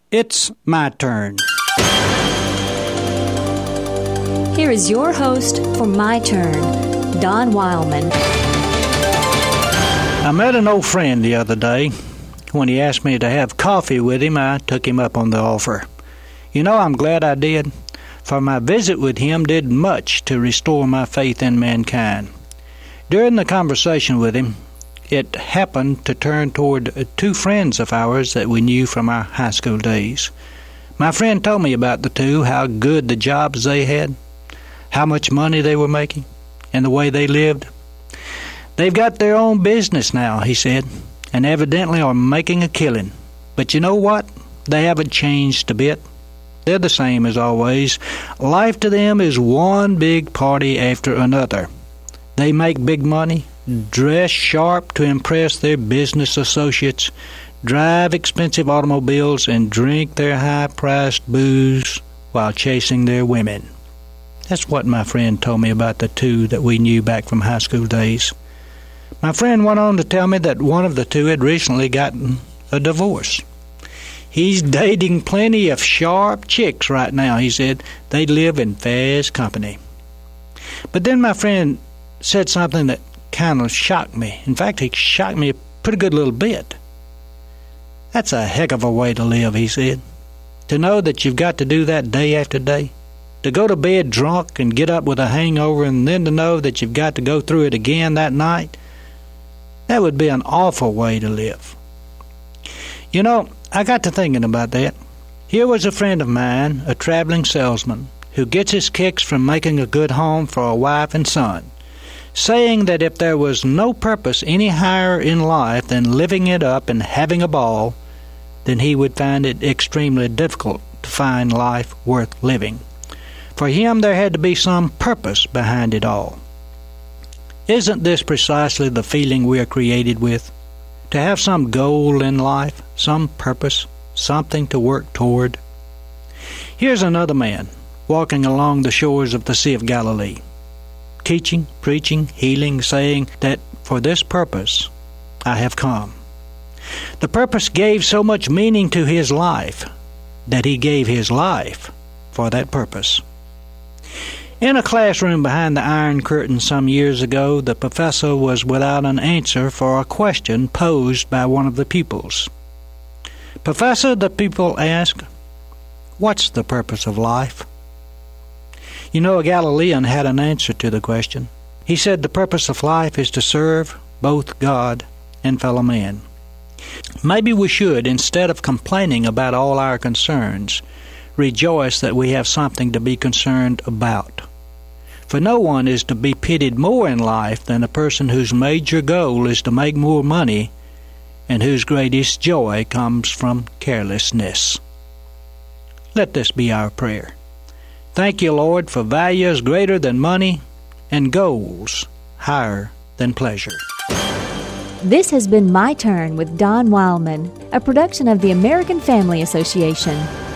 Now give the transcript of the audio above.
It's my turn. Here is your host for My Turn, Don Wildman. I met an old friend the other day. When he asked me to have coffee with him, I took him up on the offer. You know, I'm glad I did, for my visit with him did much to restore my faith in mankind. During the conversation with him, it happened to turn toward two friends of ours that we knew from our high school days. My friend told me about the two, how good the jobs they had, how much money they were making, and the way they lived. They've got their own business now, he said, and evidently are making a killing. But you know what? They haven't changed a bit. They're the same as always. Life to them is one big party after another. They make big money, dress sharp to impress their business associates, drive expensive automobiles, and drink their high-priced booze while chasing their women. That's what my friend told me about the two that we knew back from high school days. My friend went on to tell me that one of the two had recently gotten a divorce. He's dating plenty of sharp chicks right now, he said. They live in fast company. But then my friend said something that kind of shocked me. In fact, he shocked me a pretty good little bit. That's a heck of a way to live, he said. To know that you've got to do that day after day. To go to bed drunk and get up with a hangover, and then to know that you've got to go through it again that night. That would be an awful way to live. You know, I got to thinking about that. Here was a friend of mine, a traveling salesman, who gets his kicks from making a good home for a wife and son, saying that if there was no purpose any higher in life than living it up and having a ball, then he would find it extremely difficult to find life worth living. For him, there had to be some purpose behind it all. Isn't this precisely the feeling we are created with? To have some goal in life, some purpose, something to work toward. Here's another man walking along the shores of the Sea of Galilee, teaching, preaching, healing, saying that for this purpose I have come. The purpose gave so much meaning to his life that he gave his life for that purpose. In a classroom behind the Iron Curtain some years ago, the professor was without an answer for a question posed by one of the pupils. "Professor," the pupil asked, "what's the purpose of life?" You know, a Galilean had an answer to the question. He said the purpose of life is to serve both God and fellow man. Maybe we should, instead of complaining about all our concerns, rejoice that we have something to be concerned about. For no one is to be pitied more in life than a person whose major goal is to make more money and whose greatest joy comes from carelessness. Let this be our prayer. Thank you, Lord, for values greater than money and goals higher than pleasure. This has been My Turn with Don Wildman, a production of the American Family Association.